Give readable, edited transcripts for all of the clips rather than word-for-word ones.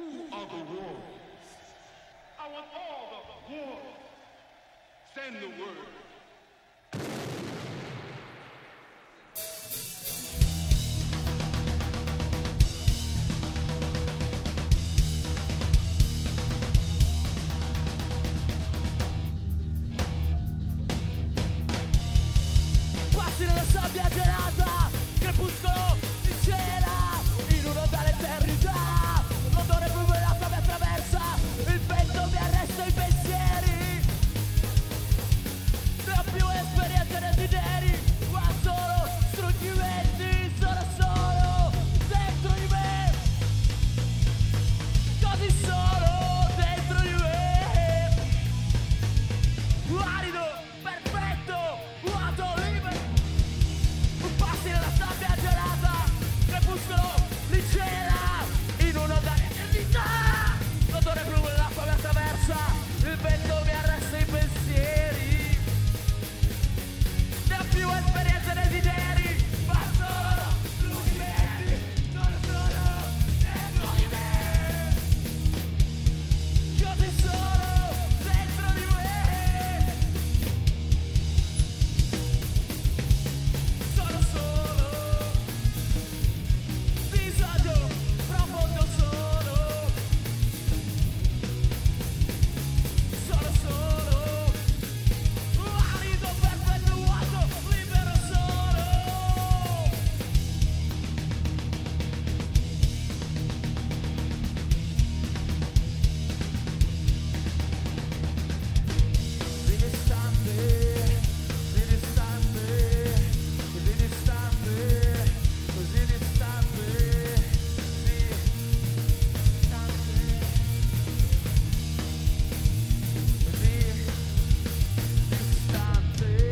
Who are the warriors? I want all the warriors. Send the word. Passi nella sabbia gelata, crepuscolo si cela in un'onda l'eternità. L'odore bruciato mi attraversa, il vento mi arresta i pensieri. Non ho più esperienze né desideri, ma solo struggimenti. Sono solo dentro di me, così solo dentro di me. Arido, perfetto, vuoto, libero. Passi nella sabbia gelata, crepuscolo li cela in un'onda di eternità. L'odore blu dell'acqua mi attraversa, il vento mi arresta i pensieri. Ne ho più esperienze e desideri, ma solo struggimenti. Sono solo dentro di me, così solo dentro di me. Sono solo disagio, profondo sono. Sono solo arido, perfetto, vuoto, libero solo. Di distante, di distante, di distante, così distante, di distante, così distante.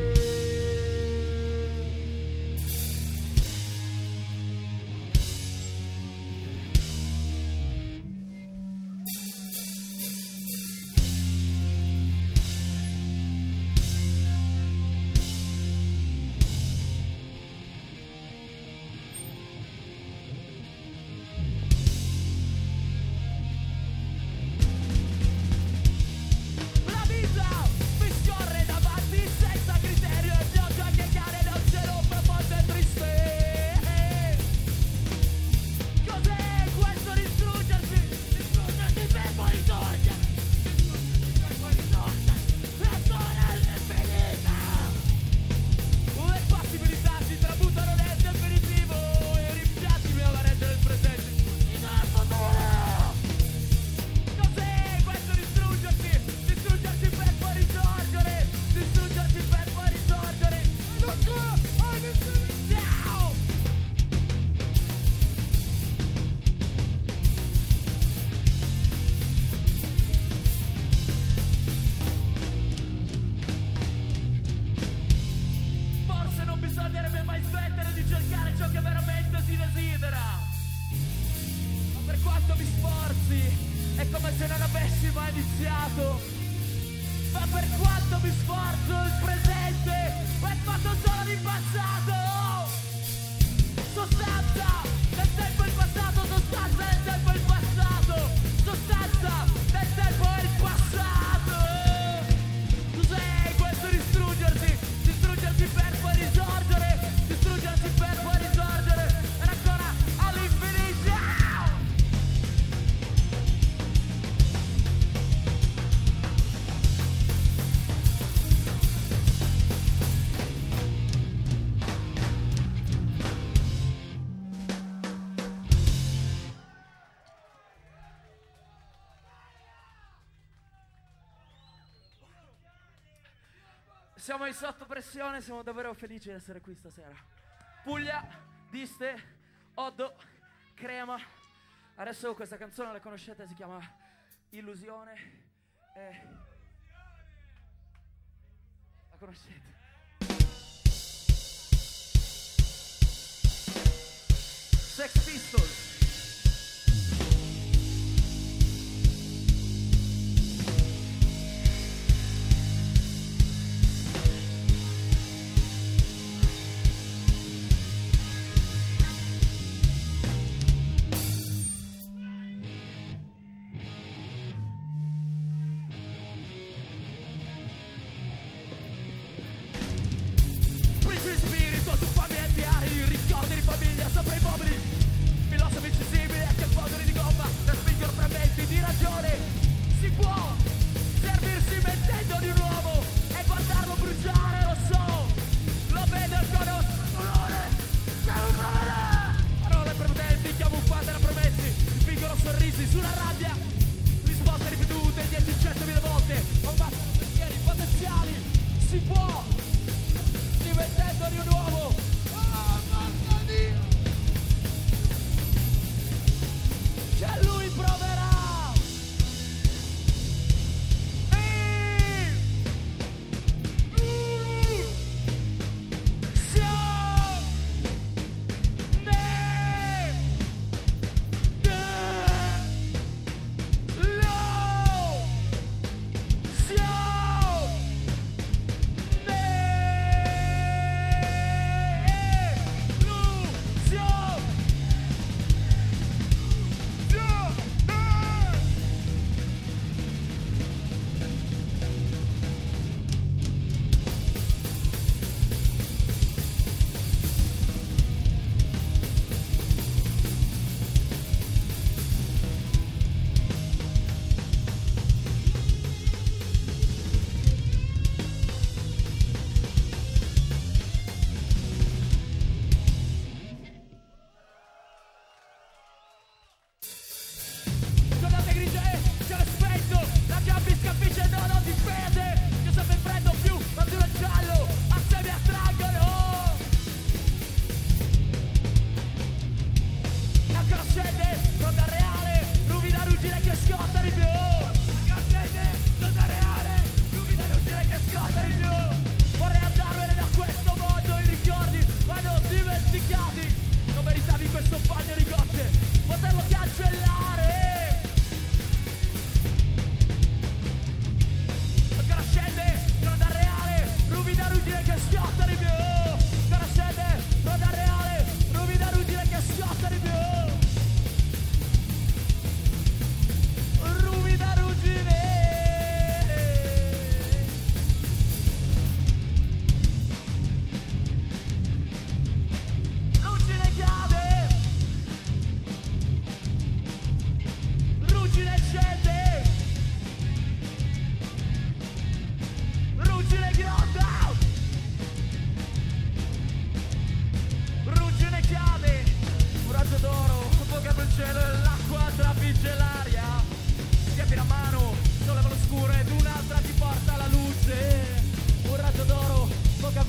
La vita mi scorre davanti senza criterio e pioggia che cade da un cielo profondo e triste. Cos'è questo distruggersi? Distruggersi per poi risorgere. Distruggersi per poi risorgere. La storia è finita. Le possibilità si tramutano nel definitivo e i rimpianti mi avranno nel presente. In un futuro. Cos'è questo distruggersi? Distruggersi per poi risorgere. Distruggersi per poi risorgere. Non so, ciao! Forse non bisognerebbe mai smettere di cercare ciò che veramente si desidera. Ma per quanto mi sforzi, è come se non avessi mai iniziato. Ma per quanto mi sforzo, il presente è fatto solo di passato. Sostanza del tempo e il passato, sostanza del tempo e il passato, sostanza del tempo e il passato. Cos'è questo distruggersi? Distruggersi per poi risorgere, distruggersi per poi risorgere, ed ancora all'infinito. Siamo in sotto pressione, siamo davvero felici di essere qui stasera. Puglia, Diste, Oddo, Crema. Adesso questa canzone la conoscete, si chiama Illusione. La conoscete? Sex Pistols.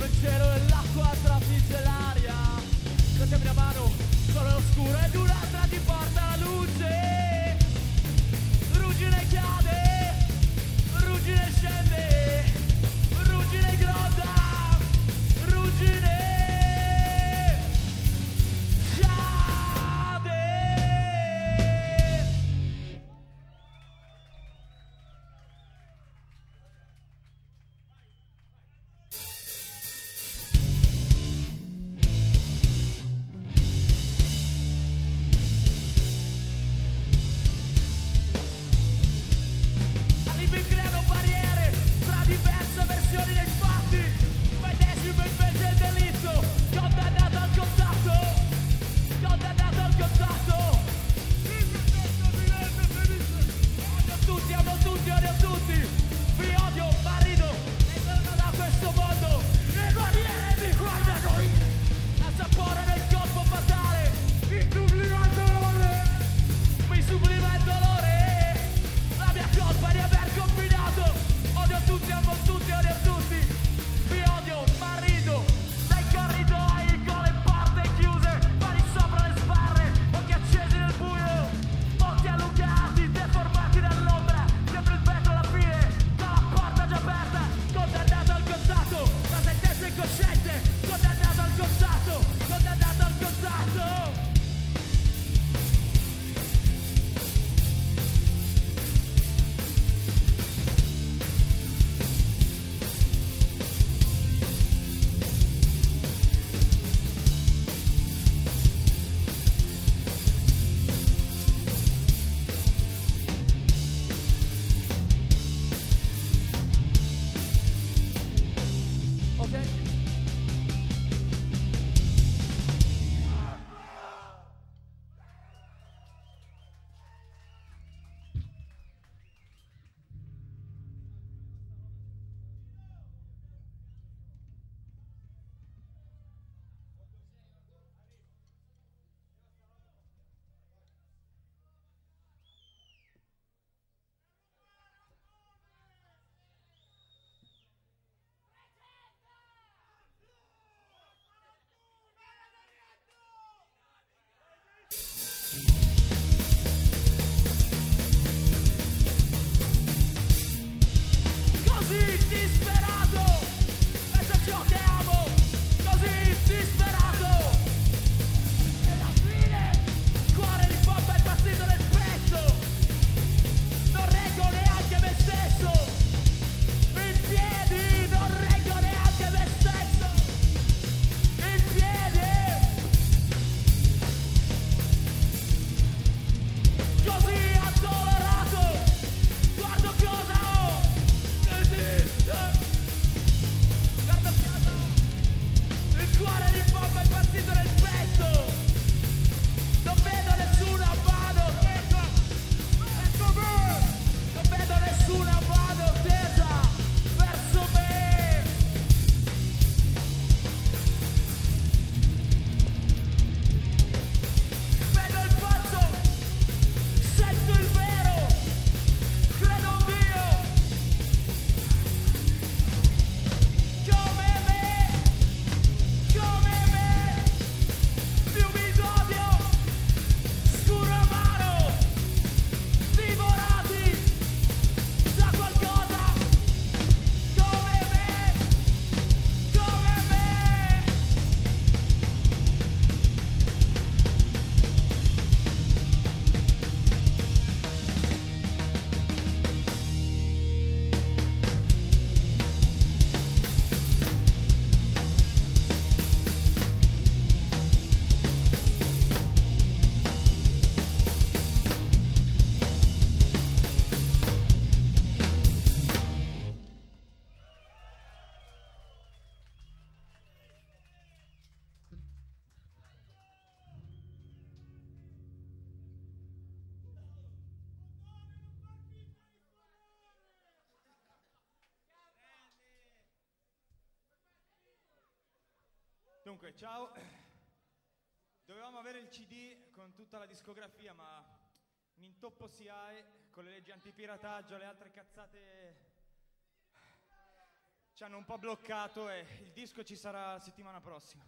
Dove il cielo e l'acqua trafigge l'aria. Lasciami la mano, solo l'oscuro ed un'altra ti porta la luce. Ruggine cade, ruggine scende, ruggine gronda, ruggine cade. Alibi creano barriere tra diverse versioni dei fatti. Medesimo invece il delitto, condannato al contatto, condannato al contatto. Odio tutti, odio tutti. Vi odio, ma rido e torno da questo mondo. Le barriere mi guardano io. Al sapore del colpo fatale, mi sublima il dolore. Mi sublima il dolore. La mia colpa di aver combinato. Odio tutti, amo tutti, odio tutti. Vi odio, ma rido. Dai corridoi con le porte chiuse, mani sopra le sbarre, occhi accesi nel buio, occhi allungati, deformati dall'ombra. Sempre il vetro alla fine, dalla porta già aperta. Condannato al contatto, la sentenza incosciente. Condannato al contatto, condannato al contatto. Ok? Così disperato, penso a ciò che amo, così disperato. E alla fine, il cuore di pompa è impazzito nel petto. Non reggo neanche me stesso. In piedi, non reggo neanche me stesso. In piedi. Così addolorato, guardo cosa ho. Guarda piano, il cuore di bomba è partito nel petto. Non vedo nessuna mano tesa. Ecco me. Non vedo nessuna mano tesa verso me. Vedo il falso, sento il vero, credo in Dio. Come me, fiumi d'odio, scuro amaro, divorati da qualcosa, come me, come me. Dunque, ciao. Dovevamo avere il CD con tutta la discografia, ma un intoppo SIAE con le leggi antipirataggio, le altre cazzate. ci hanno un po' bloccato e il disco ci sarà settimana prossima.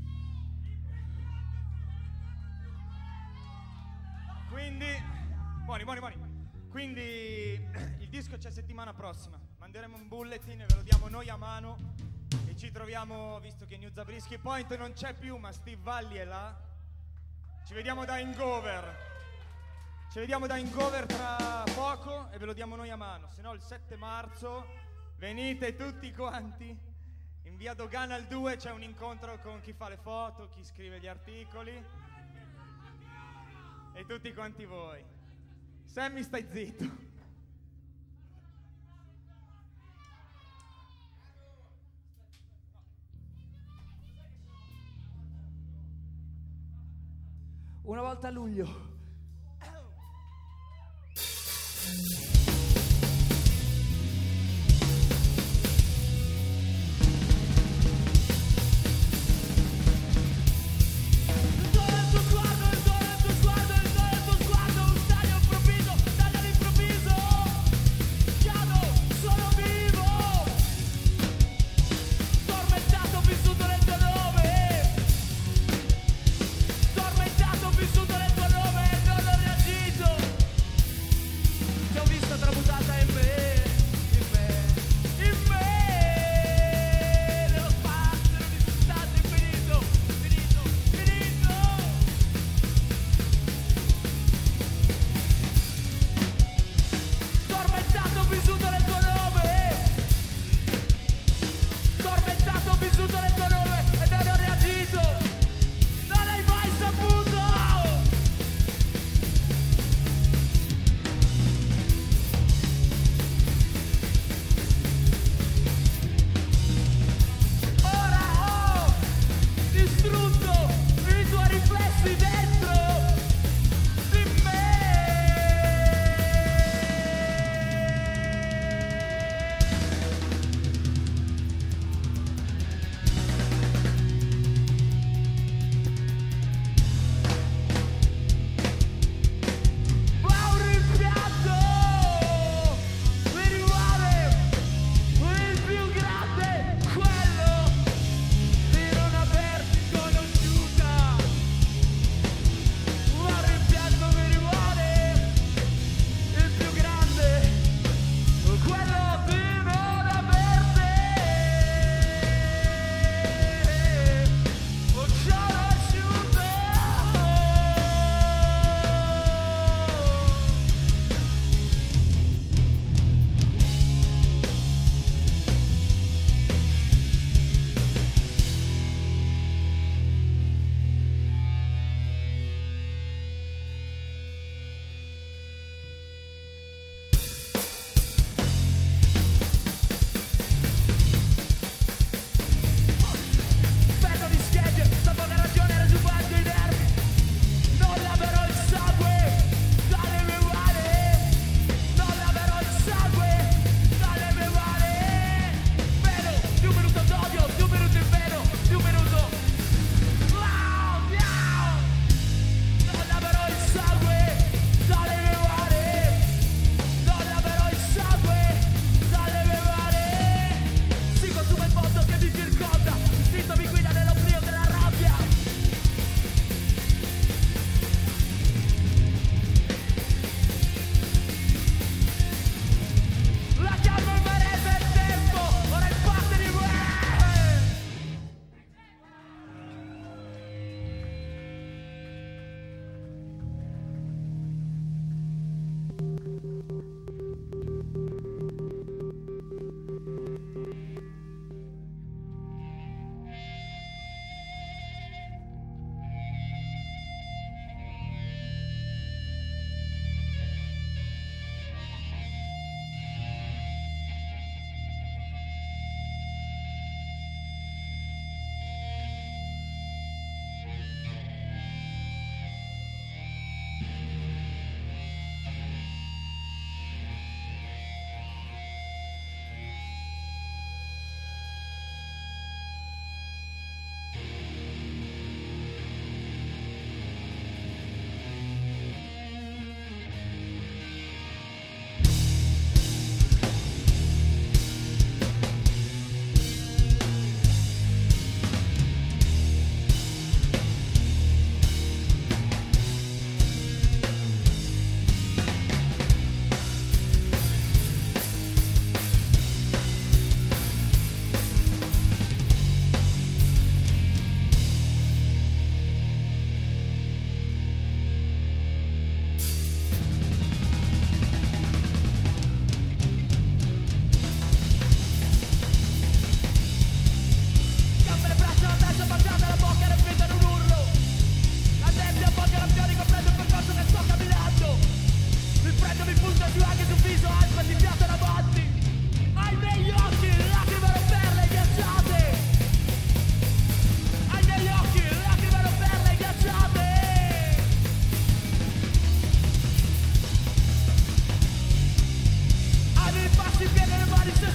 Quindi, buoni. Quindi il disco c'è settimana prossima. Manderemo un bulletin e ve lo diamo noi a mano. E ci troviamo, visto che New Zabriskie Point non c'è più, ma Steve Valli è là. Ci vediamo da Hangover. Ci vediamo da Hangover tra poco e ve lo diamo noi a mano. Se no il 7 marzo venite tutti quanti. In via Dogana al 2 c'è un incontro con chi fa le foto, chi scrive gli articoli. E tutti quanti voi. Sammy, stai zitto. Una volta a luglio.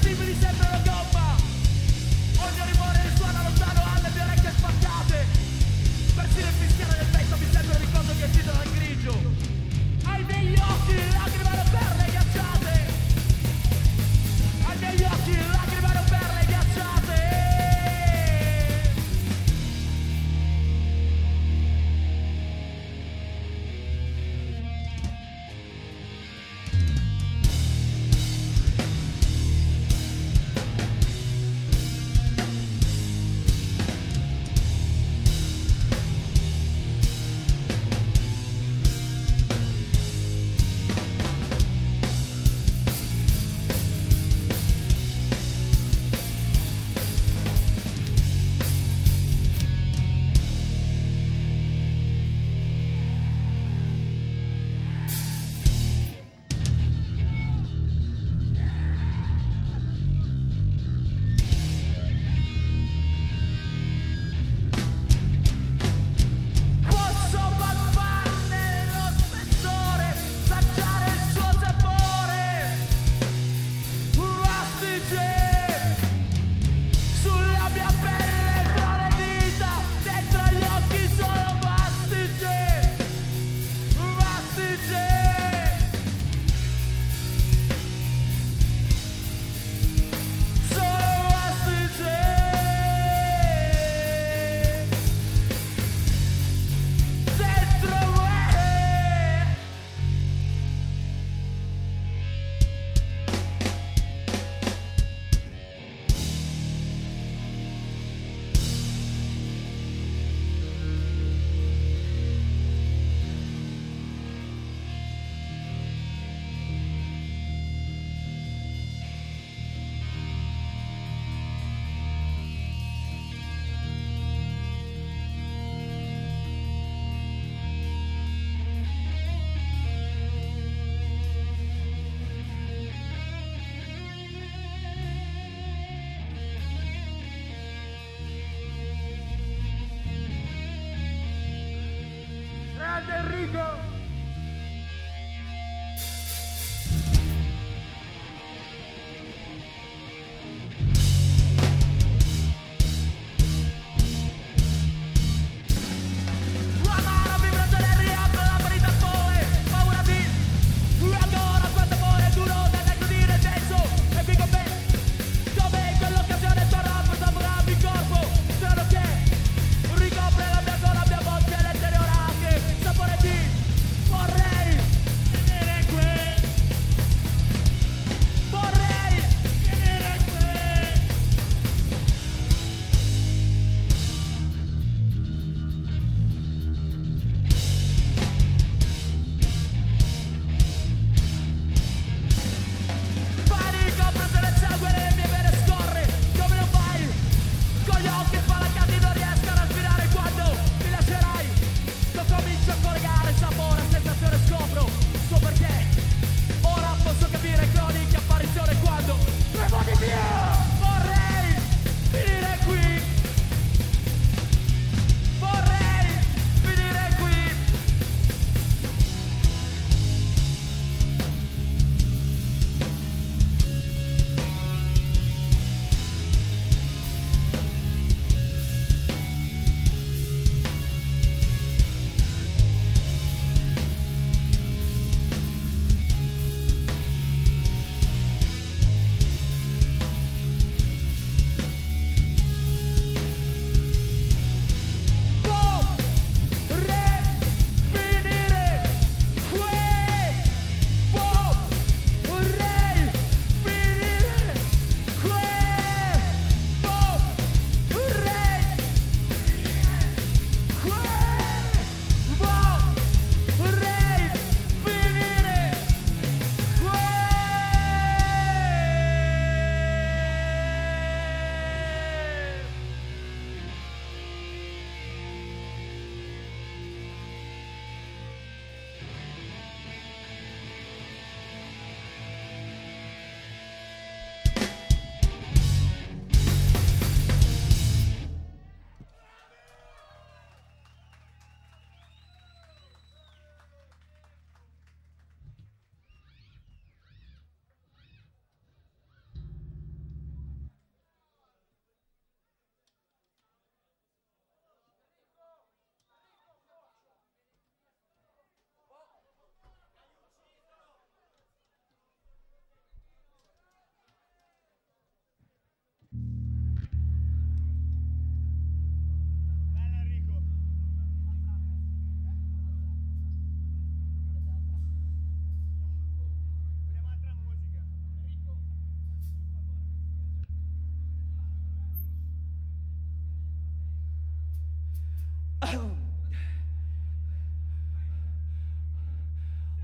invisibili sembrano gomma. Ogni rumore risuona lontano alle mie orecchie spaccate. Persino il fischiare del petto mi sembra un ricordo che è uscito dal grigio. Ai miei occhi lacrime e perle ghiacciate. Ai miei occhi lacrime e perle ghiacciate.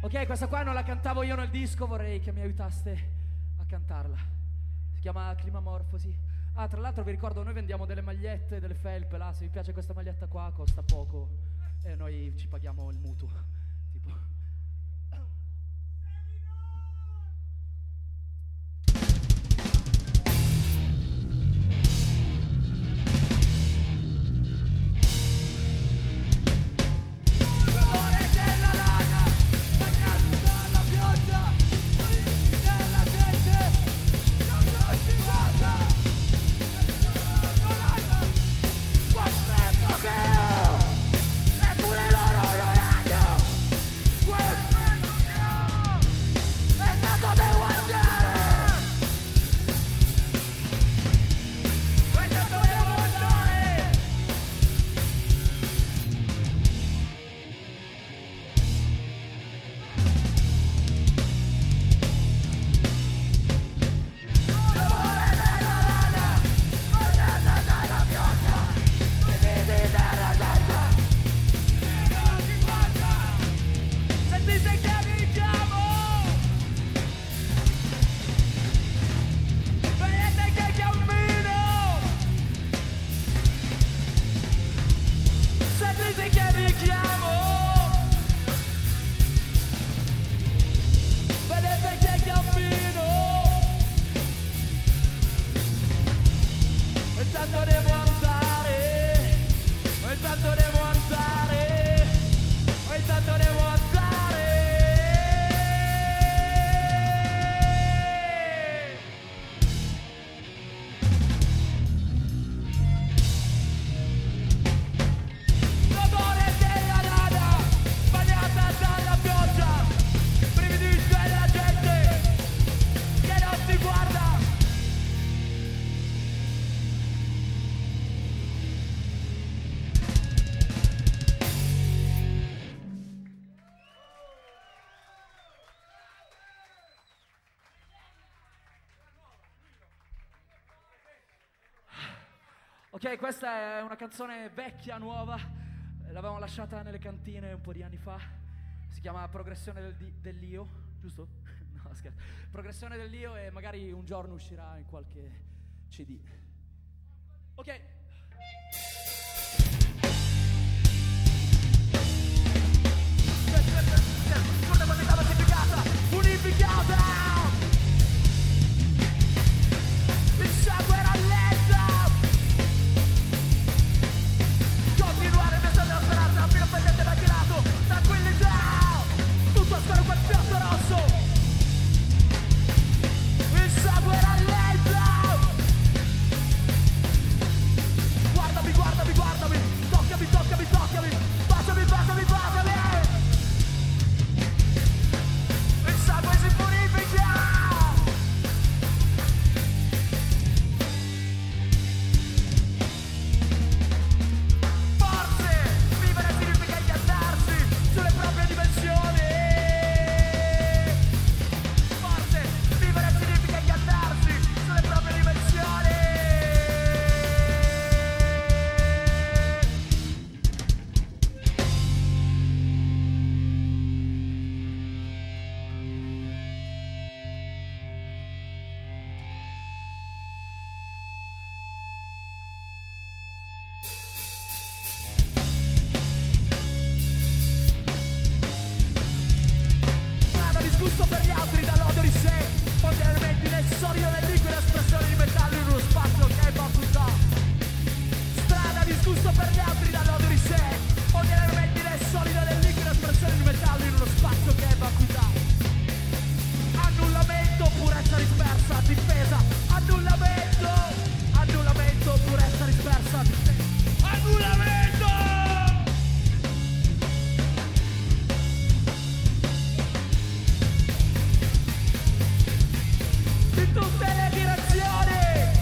Ok, questa qua non la cantavo io nel disco, vorrei che mi aiutaste a cantarla. Si chiama Climamorfosi. Ah, tra l'altro vi ricordo, noi vendiamo delle magliette, delle felpe là, se vi piace questa maglietta qua costa poco e noi ci paghiamo il mutuo, tipo. Ok, questa è una canzone vecchia, nuova, l'avevamo lasciata nelle cantine un po' di anni fa, si chiama Progressione dell'Io, giusto? No, scherzo. Progressione dell'Io e magari un giorno uscirà in qualche CD. Ok. Unificata! Il sangue rallenta! Continuare questa mia speranza fino a prendere da girato, tranquillità, tutto spero quel piatto rosso, il sangue rallenta, guardami, guardami, guardami, toccami, toccami, toccami, baciami, baciami, baciami, il sangue si purifica. Sulle proprie dimensioni. Forse vivere significa ingannarsi sulle proprie dimensioni. Disgusto per gli altri dall'odio di sé, fondere elementi nel solido del liquido, espressione di metallo in uno spazio che è vacuità. Strada, disgusto per gli altri dall'odio di sé, fondere elementi nel solido del liquido, espressione di metallo in uno spazio che è vacuità. Annullamento, purezza dispersa, difesa. Annullamento, annullamento, purezza dispersa, difesa. Annullamento! In tutte le direzioni,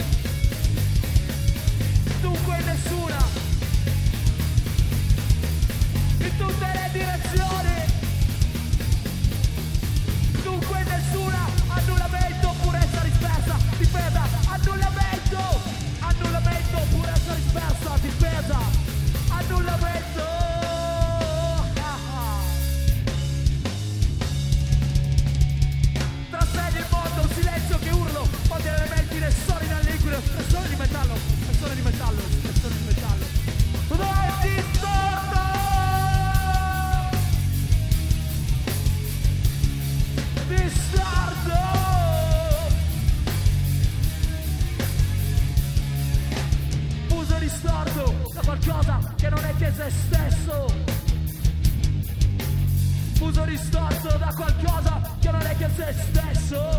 dunque nessuna, in tutte le direzioni, dunque nessuna, annullamento, purezza dispersa, difesa, annullamento, annullamento, purezza dispersa, difesa. se stesso, fuso distorto da qualcosa che non è che se stesso.